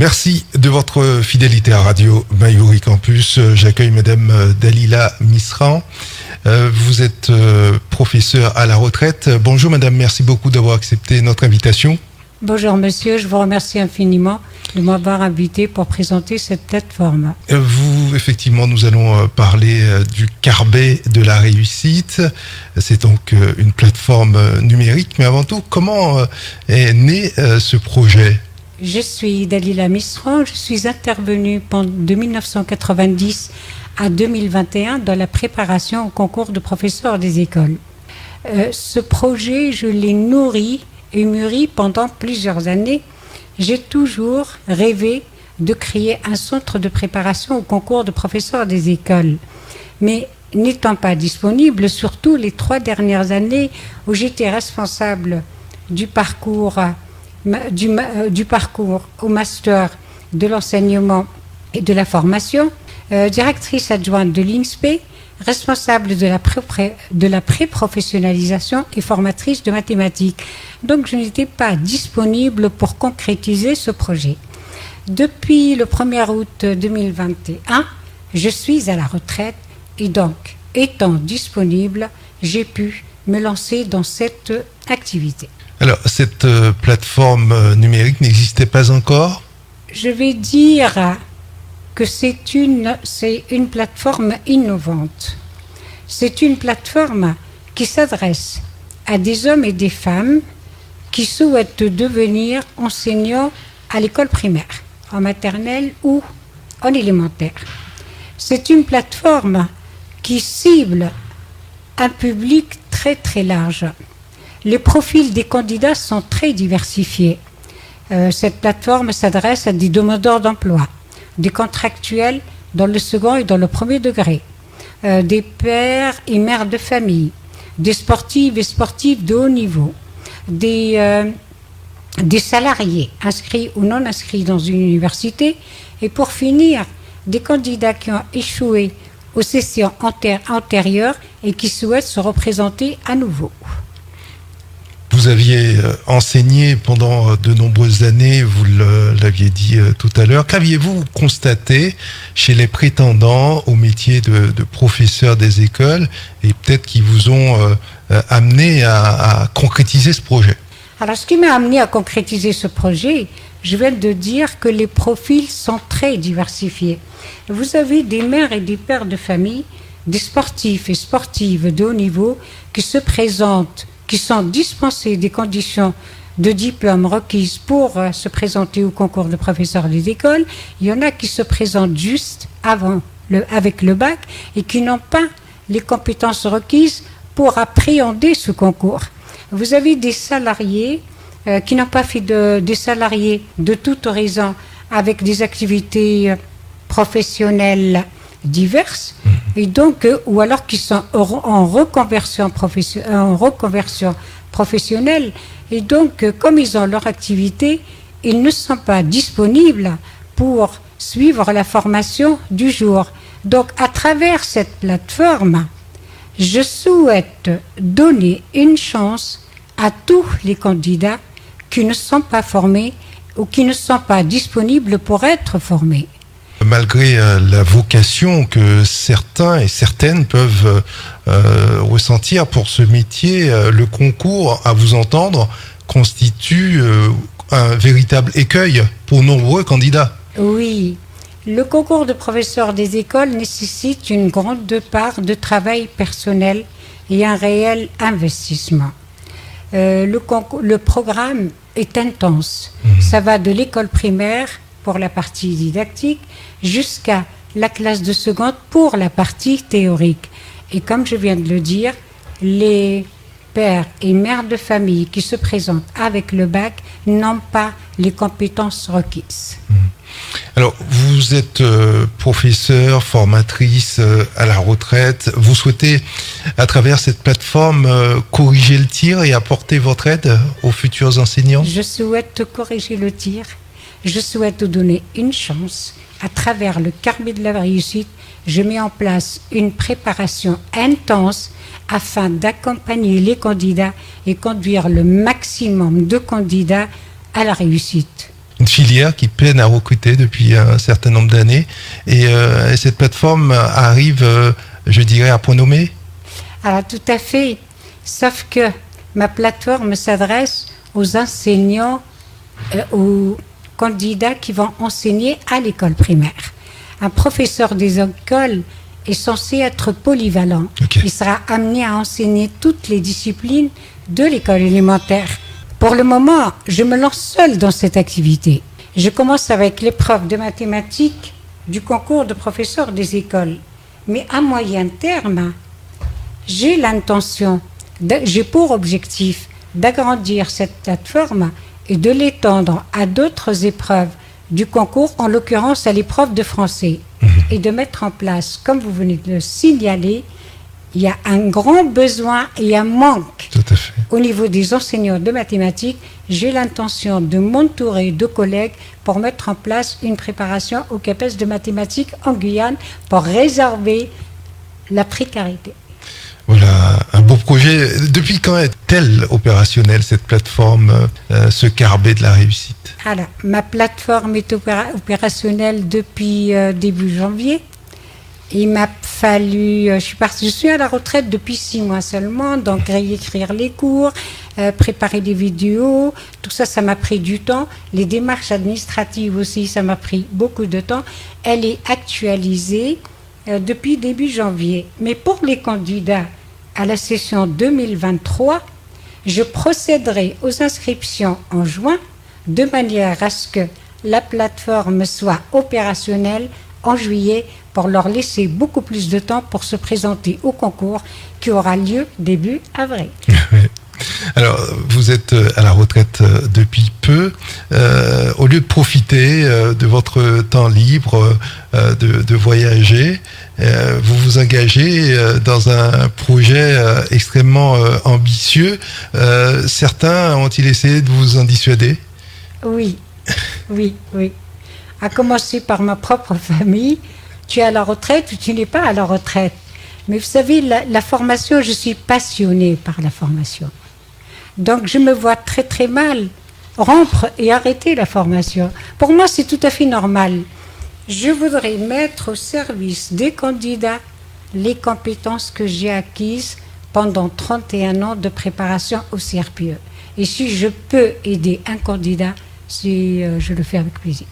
Merci de votre fidélité à Radio Mayuri Campus. J'accueille Madame Dalila Misran. Vous êtes professeure à la retraite. Bonjour Madame, merci beaucoup d'avoir accepté notre invitation. Bonjour Monsieur, je vous remercie infiniment de m'avoir invité pour présenter cette plateforme. Effectivement, nous allons parler du Carbet de la réussite. C'est donc une plateforme numérique. Mais avant tout, comment est né ce projet ? Je suis Dalila Misran. Je suis intervenue de 1990 à 2021 dans la préparation au concours de professeurs des écoles. Ce projet, je l'ai nourri et mûri pendant plusieurs années. J'ai toujours rêvé de créer un centre de préparation au concours de professeurs des écoles. Mais n'étant pas disponible, surtout les 3 dernières années où j'étais responsable du parcours au master de l'enseignement et de la formation, directrice adjointe de l'INSPE, responsable de la pré-professionnalisation et formatrice de mathématiques. Donc je n'étais pas disponible pour concrétiser ce projet. Depuis le 1er août 2021, je suis à la retraite et donc, étant disponible, j'ai pu me lancer dans cette activité. Alors, cette plateforme numérique n'existait pas encore ? Je vais dire que c'est une plateforme innovante. C'est une plateforme qui s'adresse à des hommes et des femmes qui souhaitent devenir enseignants à l'école primaire, en maternelle ou en élémentaire. C'est une plateforme qui cible un public très très large. Les profils des candidats sont très diversifiés. Cette plateforme s'adresse à des demandeurs d'emploi, des contractuels dans le second et dans le premier degré, des pères et mères de famille, des sportives et sportifs de haut niveau, des salariés inscrits ou non inscrits dans une université, et pour finir, des candidats qui ont échoué aux sessions antérieures et qui souhaitent se représenter à nouveau. Vous aviez enseigné pendant de nombreuses années, vous l'aviez dit tout à l'heure. Qu'aviez-vous constaté chez les prétendants au métier de professeur des écoles et peut-être qui vous ont amené à concrétiser ce projet ? Alors, ce qui m'a amené à concrétiser ce projet, je viens de dire que les profils sont très diversifiés. Vous avez des mères et des pères de famille, des sportifs et sportives de haut niveau qui se présentent, qui sont dispensés des conditions de diplôme requises pour se présenter au concours de professeurs des écoles. Il y en a qui se présentent juste avec le bac et qui n'ont pas les compétences requises pour appréhender ce concours. Vous avez des salariés qui n'ont pas fait des salariés de tout horizon avec des activités professionnelles diverses, et donc, ou alors qui sont en reconversion professionnelle, et donc, comme ils ont leur activité, ils ne sont pas disponibles pour suivre la formation du jour. Donc, à travers cette plateforme, je souhaite donner une chance à tous les candidats qui ne sont pas formés ou qui ne sont pas disponibles pour être formés. Malgré la vocation que certains et certaines peuvent ressentir pour ce métier, le concours, à vous entendre, constitue un véritable écueil pour nombreux candidats. Oui, le concours de professeurs des écoles nécessite une grande part de travail personnel et un réel investissement. Le programme est intense. Ça va de l'école primaire pour la partie didactique jusqu'à la classe de seconde pour la partie théorique. Et comme je viens de le dire, les pères et mères de famille qui se présentent avec le bac n'ont pas les compétences requises. Alors, vous êtes professeur, formatrice à la retraite. Vous souhaitez, à travers cette plateforme, corriger le tir et apporter votre aide aux futurs enseignants ? Je souhaite corriger le tir. Je souhaite donner une chance. À travers le Carbet de la réussite, je mets en place une préparation intense afin d'accompagner les candidats et conduire le maximum de candidats à la réussite. une filière qui peine à recruter depuis un certain nombre d'années. Et cette plateforme arrive, je dirais, à point nommé. Alors tout à fait, sauf que ma plateforme s'adresse aux enseignants, aux candidats qui vont enseigner à l'école primaire. Un professeur des écoles est censé être polyvalent. Okay. Il sera amené à enseigner toutes les disciplines de l'école élémentaire. Pour le moment, je me lance seule dans cette activité. Je commence avec l'épreuve de mathématiques du concours de professeur des écoles. Mais à moyen terme, j'ai pour objectif d'agrandir cette plateforme et de l'étendre à d'autres épreuves du concours, en l'occurrence à l'épreuve de français, et de mettre en place, comme vous venez de le signaler, il y a un grand besoin et un manque au niveau des enseignants de mathématiques. J'ai l'intention de m'entourer de collègues pour mettre en place une préparation au CAPES de mathématiques en Guyane pour résorber la précarité. Voilà, un beau projet. Depuis quand est-elle opérationnelle, cette plateforme, ce Carbet de la réussite? Alors, ma plateforme est opérationnelle depuis début janvier. Il m'a fallu, je suis à la retraite depuis 6 mois seulement, donc réécrire les cours, préparer des vidéos, tout ça, ça m'a pris du temps. Les démarches administratives aussi, ça m'a pris beaucoup de temps. Elle est actualisée depuis début janvier. Mais pour les candidats à la session 2023, je procéderai aux inscriptions en juin de manière à ce que la plateforme soit opérationnelle en juillet pour leur laisser beaucoup plus de temps pour se présenter au concours qui aura lieu début avril. Alors, vous êtes à la retraite depuis peu. Au lieu de profiter de votre temps libre, de voyager, vous vous engagez dans un projet extrêmement ambitieux. Certains ont-ils essayé de vous en dissuader? Oui. À commencer par ma propre famille. Tu es à la retraite ou tu n'es pas à la retraite. Mais vous savez, la formation, je suis passionnée par la formation. Donc, je me vois très très mal rompre et arrêter la formation. Pour moi, c'est tout à fait normal. Je voudrais mettre au service des candidats les compétences que j'ai acquises pendant 31 ans de préparation au CRPE. Et si je peux aider un candidat, je le fais avec plaisir.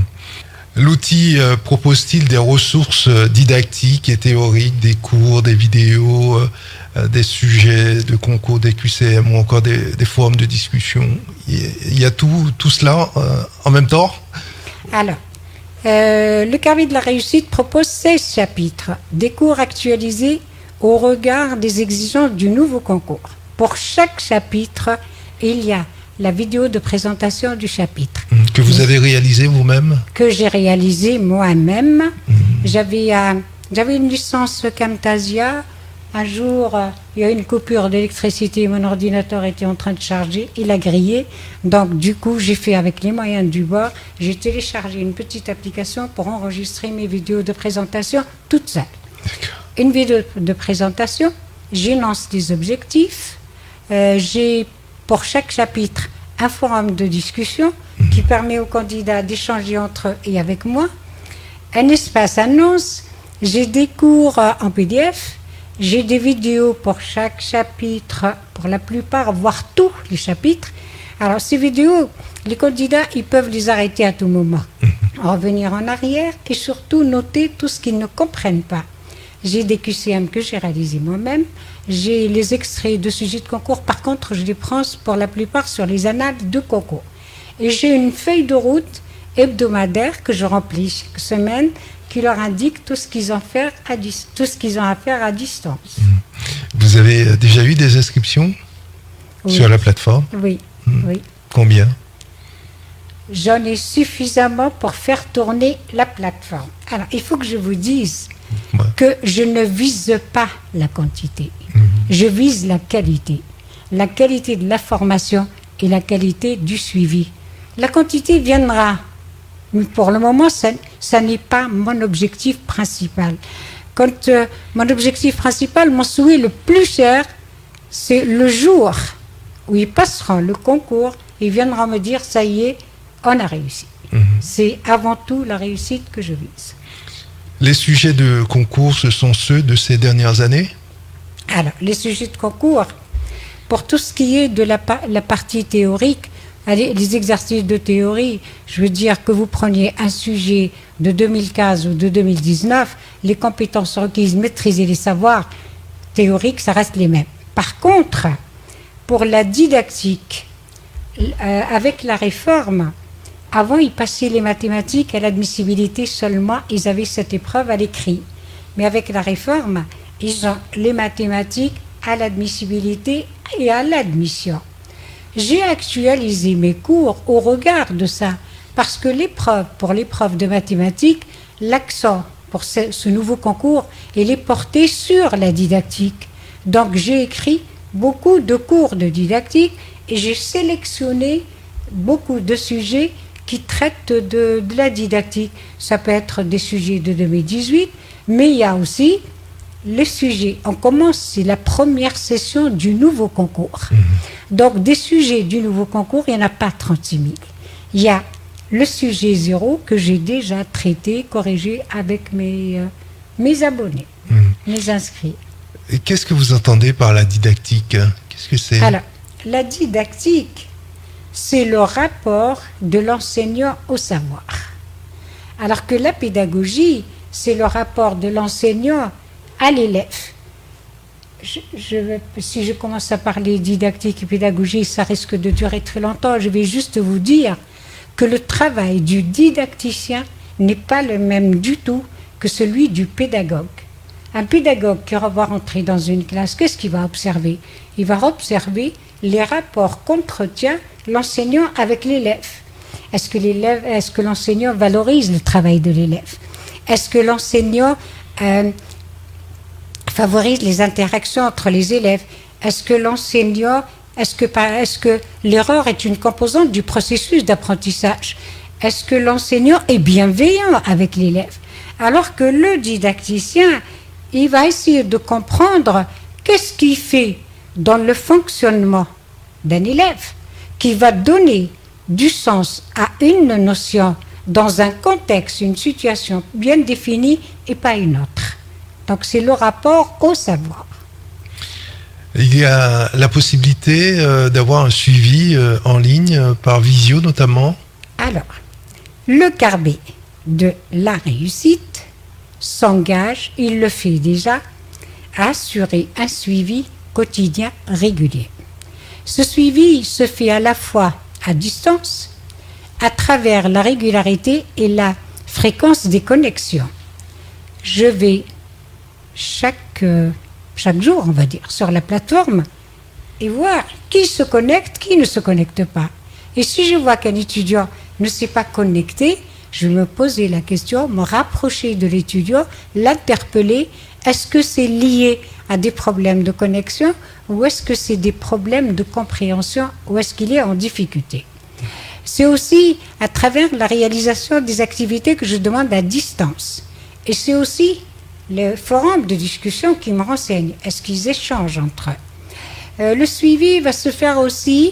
L'outil propose-t-il des ressources didactiques et théoriques, des cours, des vidéos, des sujets de concours, des QCM ou encore des forums de discussion? Il y a tout cela en même temps? Alors, le Carbet de la réussite propose 16 chapitres, des cours actualisés au regard des exigences du nouveau concours. Pour chaque chapitre, il y a la vidéo de présentation du chapitre. Que vous avez réalisé vous-même? Que j'ai réalisé moi-même. J'avais une licence Camtasia. Un jour, il y a eu une coupure d'électricité. Mon ordinateur était en train de charger. Il a grillé. Donc, du coup, j'ai fait avec les moyens du bord. J'ai téléchargé une petite application pour enregistrer mes vidéos de présentation toute seule. Une vidéo de présentation. J'énonce des objectifs. J'ai pour chaque chapitre un forum de discussion qui permet aux candidats d'échanger entre eux et avec moi. Un espace annonce. J'ai des cours en PDF. J'ai des vidéos pour chaque chapitre, pour la plupart, voire tous les chapitres. Alors, ces vidéos, les candidats, ils peuvent les arrêter à tout moment, revenir en arrière et surtout noter tout ce qu'ils ne comprennent pas. J'ai des QCM que j'ai réalisés moi-même. J'ai les extraits de sujets de concours. Par contre, je les prends pour la plupart sur les annales de concours. Et j'ai une feuille de route hebdomadaire que je remplis chaque semaine qui leur indique tout ce qu'ils ont à faire à distance. Vous avez déjà eu des inscriptions sur la plateforme? Oui. Combien? J'en ai suffisamment pour faire tourner la plateforme. Alors, il faut que je vous dise que je ne vise pas la quantité. Je vise la qualité. La qualité de la formation et la qualité du suivi. La quantité viendra. Mais pour le moment, ça n'est pas mon objectif principal. Mon objectif principal, mon souhait le plus cher, c'est le jour où ils passeront le concours, ils viendront me dire, ça y est, on a réussi. C'est avant tout la réussite que je vise. Les sujets de concours, ce sont ceux de ces dernières années? Alors, les sujets de concours, pour tout ce qui est de la partie théorique, les exercices de théorie, je veux dire que vous preniez un sujet de 2015 ou de 2019, les compétences requises, maîtriser les savoirs théoriques, ça reste les mêmes. Par contre, pour la didactique, avec la réforme, avant, ils passaient les mathématiques à l'admissibilité seulement, ils avaient cette épreuve à l'écrit. Mais avec la réforme, ils ont les mathématiques à l'admissibilité et à l'admission. J'ai actualisé mes cours au regard de ça, parce que pour l'épreuve de mathématiques, l'accent pour ce nouveau concours, il est porté sur la didactique. Donc j'ai écrit beaucoup de cours de didactique et j'ai sélectionné beaucoup de sujets qui traitent de la didactique. Ça peut être des sujets de 2018, mais il y a aussi les sujets. On commence, c'est la première session du nouveau concours. Donc, des sujets du nouveau concours, il n'y en a pas 36 000. Il y a le sujet 0 que j'ai déjà traité, corrigé avec mes abonnés, mes inscrits. Et qu'est-ce que vous entendez par la didactique? Qu'est-ce que c'est? Alors, la didactique, c'est le rapport de l'enseignant au savoir. Alors que la pédagogie, c'est le rapport de l'enseignant à l'élève. Si je commence à parler didactique et pédagogie, ça risque de durer très longtemps. Je vais juste vous dire que le travail du didacticien n'est pas le même du tout que celui du pédagogue. Un pédagogue qui va rentrer dans une classe, qu'est-ce qu'il va observer? Il va observer les rapports qu'entretient l'enseignant avec l'élève. Est-ce que l'enseignant valorise le travail de l'élève? Est-ce que l'enseignant favorise les interactions entre les élèves? Est-ce que l'erreur est une composante du processus d'apprentissage? Est-ce que l'enseignant est bienveillant avec l'élève? Alors que le didacticien, il va essayer de comprendre qu'est-ce qui fait dans le fonctionnement d'un élève qui va donner du sens à une notion dans un contexte, une situation bien définie et pas une autre. Donc c'est le rapport au savoir. Il y a la possibilité d'avoir un suivi en ligne par visio notamment? Alors, le Carbet de la réussite s'engage, il le fait déjà, à assurer un suivi quotidien régulier. Ce suivi se fait à la fois à distance, à travers la régularité et la fréquence des connexions. Je vais chaque jour, on va dire, sur la plateforme et voir qui se connecte, qui ne se connecte pas. Et si je vois qu'un étudiant ne s'est pas connecté, je vais me poser la question, me rapprocher de l'étudiant, l'interpeller. Est-ce que c'est lié à des problèmes de connexion ou est-ce que c'est des problèmes de compréhension ou est-ce qu'il est en difficulté? C'est aussi à travers la réalisation des activités que je demande à distance. Et c'est aussi le forum de discussion qui me renseigne. Est-ce qu'ils échangent entre eux? Le suivi va se faire aussi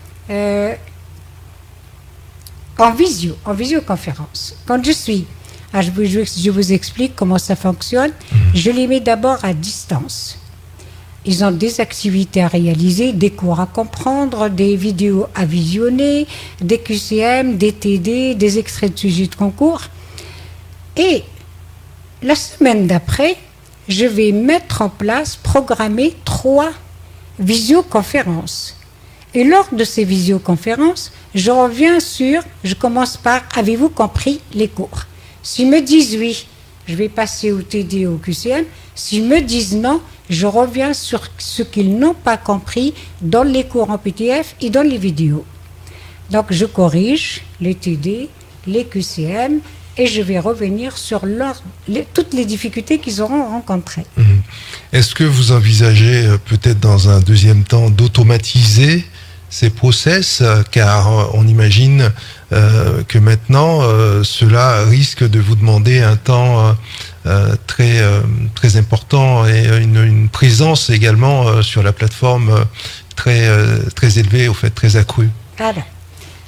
en visioconférence. Quand je vous explique comment ça fonctionne. Je les mets d'abord à distance. Ils ont des activités à réaliser, des cours à comprendre, des vidéos à visionner, des QCM, des TD, des extraits de sujets de concours. Et la semaine d'après, je vais mettre en place, programmer 3 visioconférences. Et lors de ces visioconférences, je commence par « Avez-vous compris les cours ?» S'ils me disent oui, je vais passer au TD ou au QCM. S'ils me disent non, je reviens sur ce qu'ils n'ont pas compris dans les cours en PDF et dans les vidéos. Donc je corrige les TD, les QCM et je vais revenir sur toutes les difficultés qu'ils auront rencontrées. Est-ce que vous envisagez peut-être dans un deuxième temps d'automatiser ces process, car on imagine que maintenant cela risque de vous demander un temps très important et une présence également sur la plateforme très élevée, au fait très accrue. Alors,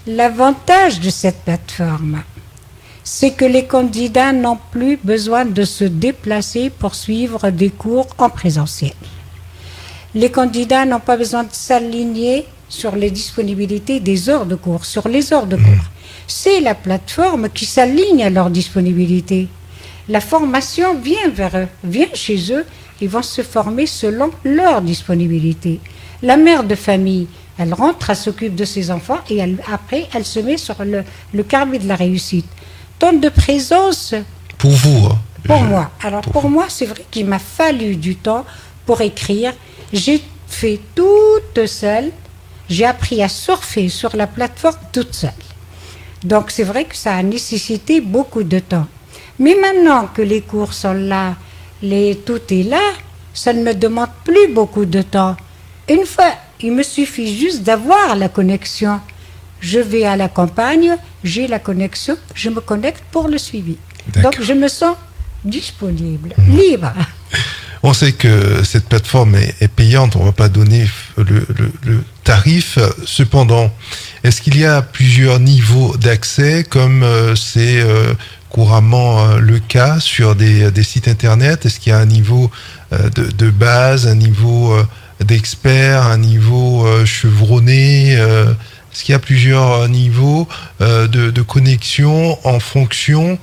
L'avantage de cette plateforme, c'est que les candidats n'ont plus besoin de se déplacer pour suivre des cours en présentiel. Les candidats n'ont pas besoin de s'aligner sur les disponibilités des heures de cours, sur les heures de cours. C'est la plateforme qui s'aligne à leur disponibilité. La formation vient vers eux, vient chez eux, ils vont se former selon leur disponibilité. La mère de famille, elle rentre, elle s'occupe de ses enfants et après, elle se met sur le carnet de la réussite. Temps de présence. Pour vous, hein. Pour moi. Alors, pour moi, c'est vrai qu'il m'a fallu du temps pour écrire. J'ai fait toute seule. J'ai appris à surfer sur la plateforme toute seule. Donc, c'est vrai que ça a nécessité beaucoup de temps. Mais maintenant que les cours sont là, tout est là, ça ne me demande plus beaucoup de temps. Une fois, il me suffit juste d'avoir la connexion. Je vais à la campagne, j'ai la connexion, je me connecte pour le suivi. D'accord. Donc, je me sens disponible, libre. On sait que cette plateforme est payante, on ne va pas donner le tarif. Cependant, est-ce qu'il y a plusieurs niveaux d'accès, comme c'est couramment le cas sur des sites internet? Est-ce qu'il y a un niveau de base, un niveau d'expert, un niveau chevronné? Est-ce qu'il y a plusieurs niveaux de connexion en fonction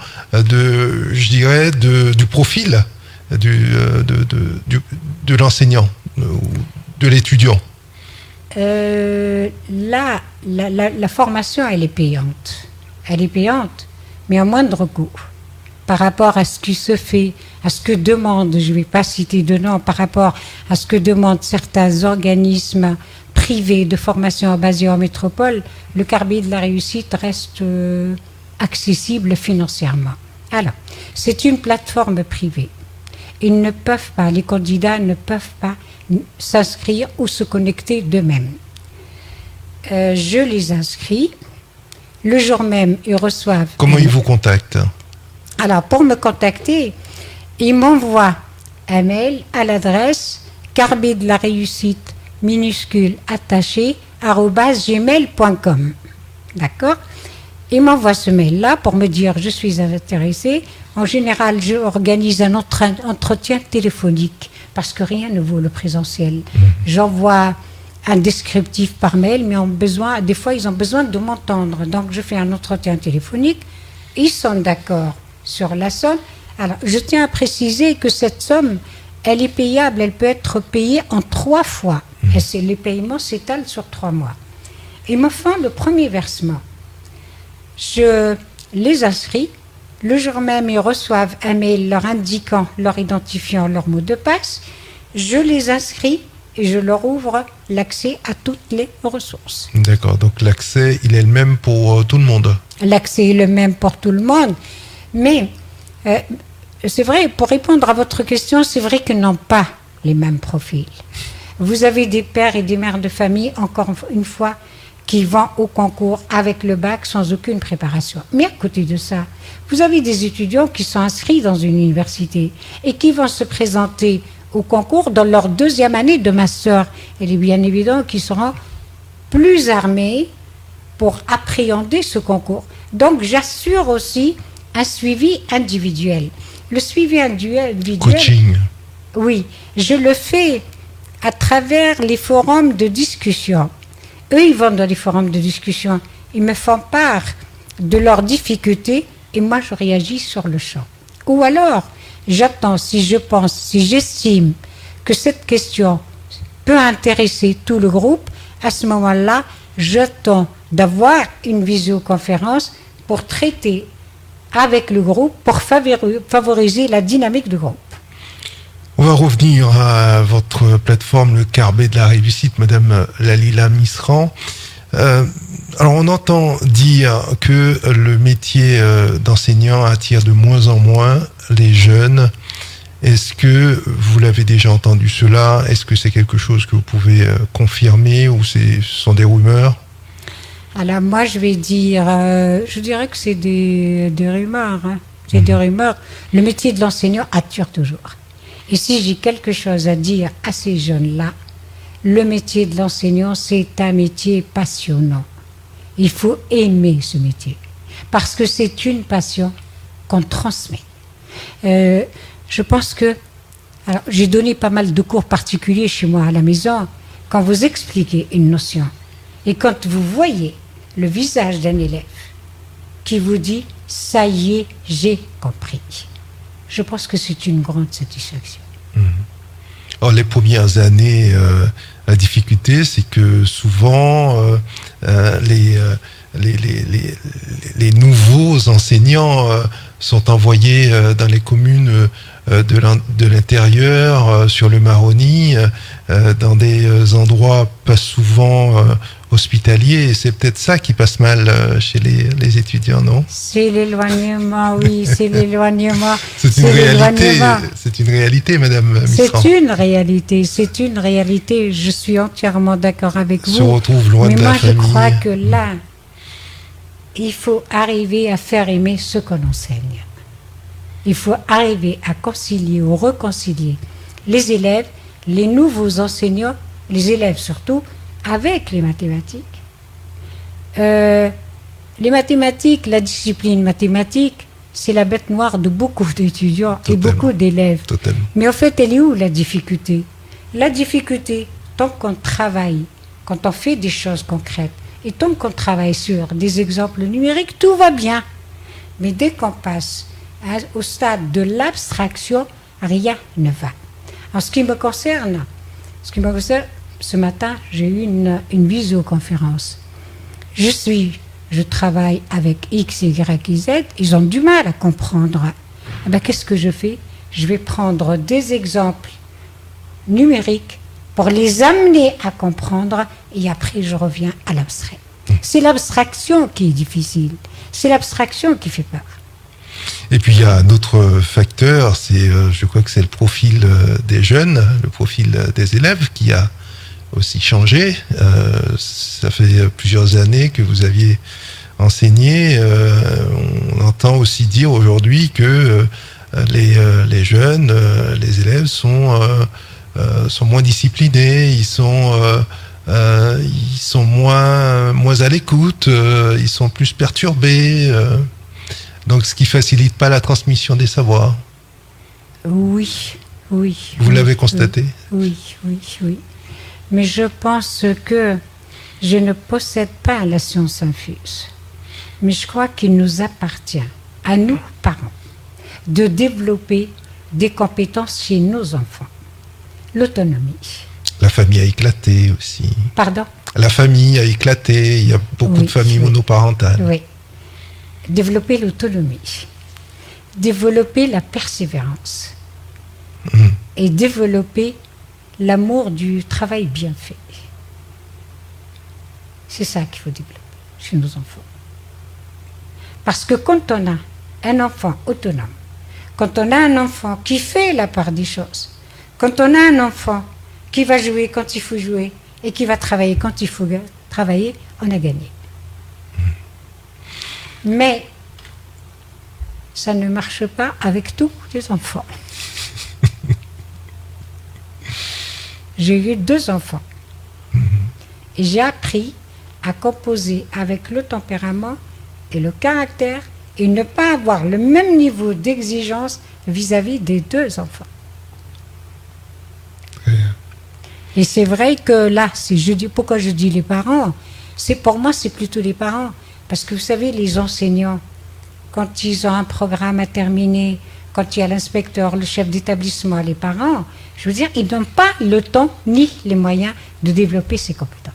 du profil de l'enseignant ou de l'étudiant? La formation, elle est payante. Elle est payante, mais à moindre coût. Par rapport à ce qui se fait, à ce que demandent, je ne vais pas citer de nom, par rapport à ce que demandent certains organismes privés de formation basés en métropole, le carnet de la réussite reste accessible financièrement. Alors, c'est une plateforme privée. Les candidats ne peuvent pas s'inscrire ou se connecter d'eux-mêmes. Je les inscris. Le jour même, ils reçoivent... Comment ils vous contactent? Alors, pour me contacter, ils m'envoient un mail à l'adresse carnet de la réussite minuscule attaché @gmail.com. D'accord? Ils m'envoient ce mail-là pour me dire je suis intéressé. En général, je organise un entretien téléphonique parce que rien ne vaut le présentiel. J'envoie un descriptif par mail, mais des fois, ils ont besoin de m'entendre. Donc, je fais un entretien téléphonique. Ils sont d'accord sur la somme. Alors, je tiens à préciser que cette somme, elle est payable, elle peut être payée en 3 fois. Et les paiements s'étalent sur 3 mois. Ils me font le premier versement. Je les inscris. Le jour même, ils reçoivent un mail leur indiquant, leur identifiant leur mot de passe. Je les inscris et je leur ouvre l'accès à toutes les ressources. D'accord, donc l'accès, il est le même pour tout le monde. L'accès est le même pour tout le monde. Mais c'est vrai, pour répondre à votre question, c'est vrai qu'ils n'ont pas les mêmes profils. Vous avez des pères et des mères de famille, encore une fois, qui vont au concours avec le bac sans aucune préparation. Mais à côté de ça, vous avez des étudiants qui sont inscrits dans une université et qui vont se présenter au concours dans leur 2e année de master. Il est bien évident qu'ils seront plus armés pour appréhender ce concours. Donc, j'assure aussi un suivi individuel. Le suivi individuel... Coaching. Oui, je le fais à travers les forums de discussion. Eux, ils vont dans les forums de discussion. Ils me font part de leurs difficultés et moi, je réagis sur le champ. Ou alors, j'attends, si j'estime que cette question peut intéresser tout le groupe, à ce moment-là, j'attends d'avoir une visioconférence pour traiter avec le groupe, pour favoriser la dynamique du groupe. On va revenir à votre plateforme, le carnet de la réussite, Madame Lalila Misran. Alors, on entend dire que le métier d'enseignant attire de moins en moins les jeunes. Est-ce que vous l'avez déjà entendu cela? Est-ce que c'est quelque chose que vous pouvez confirmer ou ce sont des rumeurs? Alors moi, je dirais que c'est des rumeurs. Hein. C'est des rumeurs. Le métier de l'enseignant attire toujours. Et si j'ai quelque chose à dire à ces jeunes-là, le métier de l'enseignant, c'est un métier passionnant. Il faut aimer ce métier. Parce que c'est une passion qu'on transmet. Je pense que... Alors, j'ai donné pas mal de cours particuliers chez moi à la maison. Quand vous expliquez une notion et quand vous voyez le visage d'un élève qui vous dit « ça y est, j'ai compris », je pense que c'est une grande satisfaction. Alors, les premières années, la difficulté, c'est que souvent, les nouveaux enseignants sont envoyés dans les communes de l'intérieur, sur le Maroni, dans des endroits pas souvent hospitaliers. Et c'est peut-être ça qui passe mal chez les étudiants, non? C'est l'éloignement, oui, c'est l'éloignement. C'est une réalité, Madame Misran. C'est une réalité. Je suis entièrement d'accord avec vous. Se retrouve loin de la famille. Mais moi, je crois que là, il faut arriver à faire aimer ce qu'on enseigne. Il faut arriver à concilier ou réconcilier les élèves, les nouveaux enseignants, les élèves surtout, avec les mathématiques. Les mathématiques, la discipline mathématique, c'est la bête noire de beaucoup d'étudiants et beaucoup d'élèves. Totalement. Mais en fait, elle est où la difficulté? La difficulté, tant qu'on travaille, quand on fait des choses concrètes, et tant qu'on travaille sur des exemples numériques, tout va bien. Mais dès qu'on passe au stade de l'abstraction, rien ne va. En ce qui me concerne, ce matin, j'ai eu une visioconférence. Je travaille avec X, Y, Z, ils ont du mal à comprendre. Eh bien, qu'est-ce que je fais? Je vais prendre des exemples numériques pour les amener à comprendre et après je reviens à l'abstrait. C'est l'abstraction qui est difficile, c'est l'abstraction qui fait peur. Et puis il y a un autre facteur, je crois que c'est le profil des jeunes, le profil des élèves qui a aussi changé. Ça fait plusieurs années que vous aviez enseigné. On entend aussi dire aujourd'hui que les jeunes, les élèves sont moins disciplinés, ils sont moins à l'écoute, ils sont plus perturbés. Donc, ce qui facilite pas la transmission des savoirs. Oui. Vous l'avez constaté? Oui. Mais je pense que je ne possède pas la science infuse. Mais je crois qu'il nous appartient, à nous, parents, de développer des compétences chez nos enfants. L'autonomie. La famille a éclaté aussi. Pardon? La famille a éclaté. Il y a beaucoup de familles monoparentales. Oui. Développer l'autonomie. Développer la persévérance. Et développer l'amour du travail bien fait. C'est ça qu'il faut développer chez nos enfants. Parce que quand on a un enfant autonome, quand on a un enfant qui fait la part des choses, quand on a un enfant qui va jouer quand il faut jouer et qui va travailler quand il faut travailler, on a gagné. Mais ça ne marche pas avec tous les enfants. J'ai eu 2 enfants. Et j'ai appris à composer avec le tempérament et le caractère et ne pas avoir le même niveau d'exigence vis-à-vis des 2 enfants. Et c'est vrai que là, pourquoi je dis les parents, pour moi, c'est plutôt les parents. Parce que vous savez, les enseignants, quand ils ont un programme à terminer, quand il y a l'inspecteur, le chef d'établissement, les parents, je veux dire, ils n'ont pas le temps ni les moyens de développer ces compétences.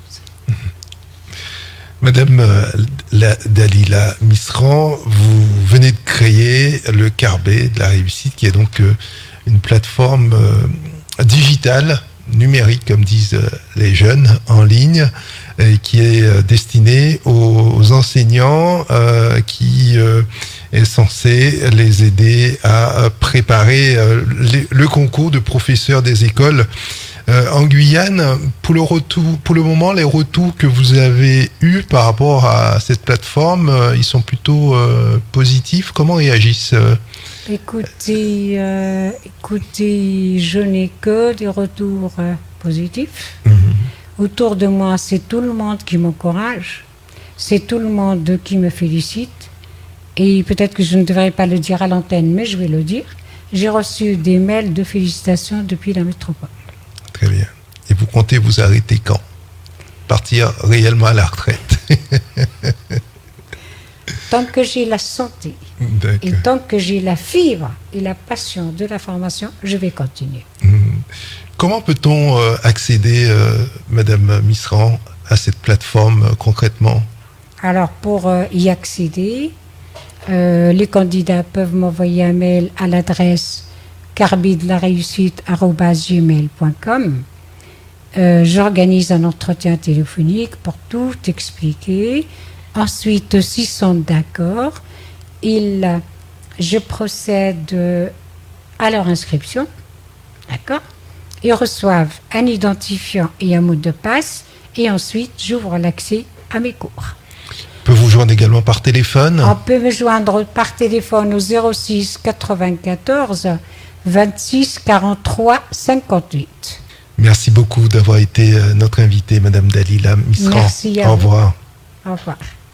Madame Dalila Misran, vous venez de créer le Carbet de la réussite, qui est donc une plateforme digitale, numérique, comme disent les jeunes, en ligne, et qui est destinée aux enseignants, qui est censé les aider à préparer le concours de professeurs des écoles. En Guyane, pour le moment, les retours que vous avez eus par rapport à cette plateforme, ils sont plutôt positifs. Comment réagissent Écoutez, je n'ai que des retours positifs. Autour de moi, c'est tout le monde qui m'encourage. C'est tout le monde qui me félicite. Et peut-être que je ne devrais pas le dire à l'antenne, mais je vais le dire. J'ai reçu des mails de félicitations depuis la métropole. Très bien. Et vous comptez vous arrêter quand? Partir réellement à la retraite? Tant que j'ai la santé et tant que j'ai la fibre et la passion de la formation, je vais continuer. Comment peut-on accéder, Madame Misran, à cette plateforme concrètement? Alors, pour y accéder, les candidats peuvent m'envoyer un mail à l'adresse carbidelaréussite@gmail.com. J'organise un entretien téléphonique pour tout expliquer. Ensuite, s'ils sont d'accord, je procède à leur inscription. D'accord? Ils reçoivent un identifiant et un mot de passe. Et ensuite, j'ouvre l'accès à mes cours. On peut vous joindre également par téléphone? On peut me joindre par téléphone au 06 94 26 43 58. Merci beaucoup d'avoir été notre invitée, Madame Dalila Misran. Merci à vous. Au revoir. Au revoir.